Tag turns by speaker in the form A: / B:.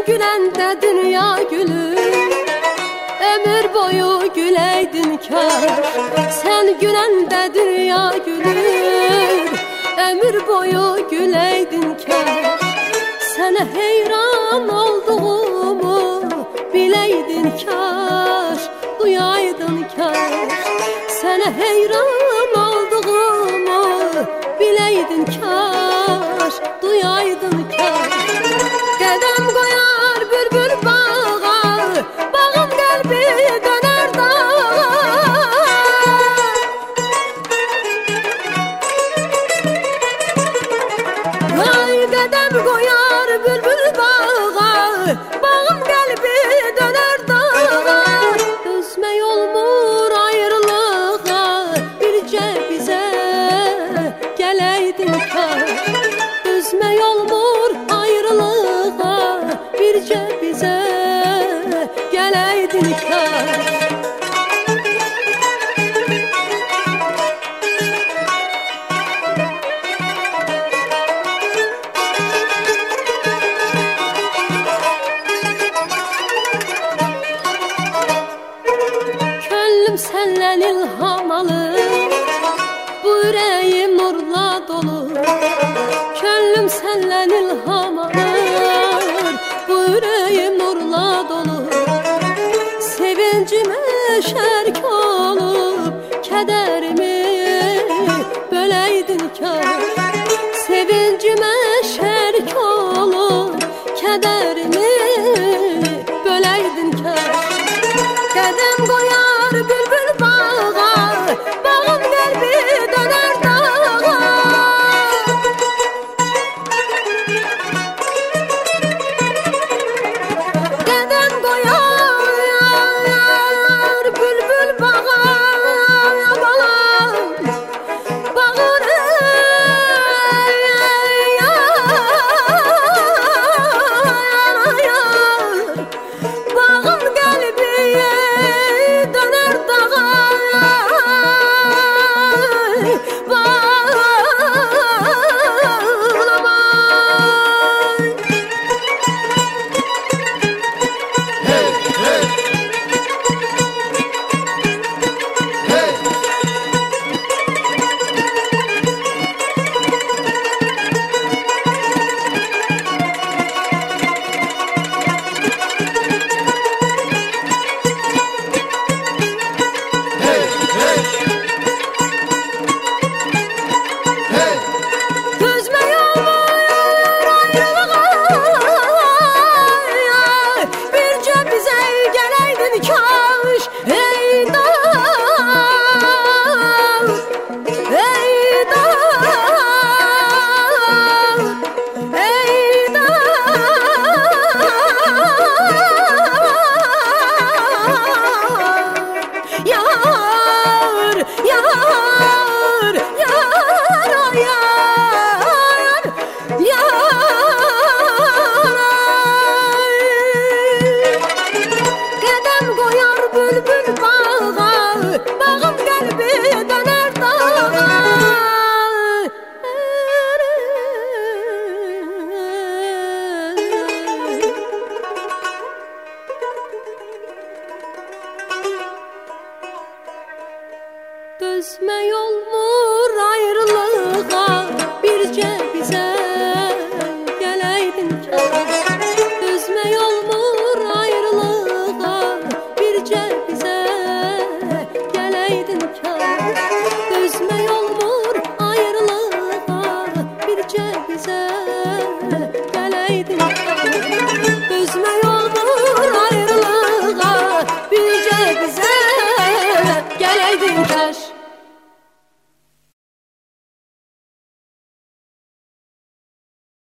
A: güləndə dünya gülür, ömür boyu güləydin kar. Sən güləndə dünya gülür, ömür boyu güləydin kar. Sənə heyran olduğumu biləydin kaş, duyaydın kaş. Sənə heyran olduğumu biləydin kaş, duyaydın kaş. Qədəm qoyar bülbül bağa, bağın qəlbi dönər dağa. Ay qədəm qoyar bülbül bağa, bağın qəlbi dönər dağa. Dözmək olmur ayrılığa, bircə bizə gələydin kaş. Dözmək olmur ayrılığa, bircə bizə gələydin kaş. Könlüm səndən ilham alır, bu ürəyim nurla dolu. Könlüm səndən ilham alır,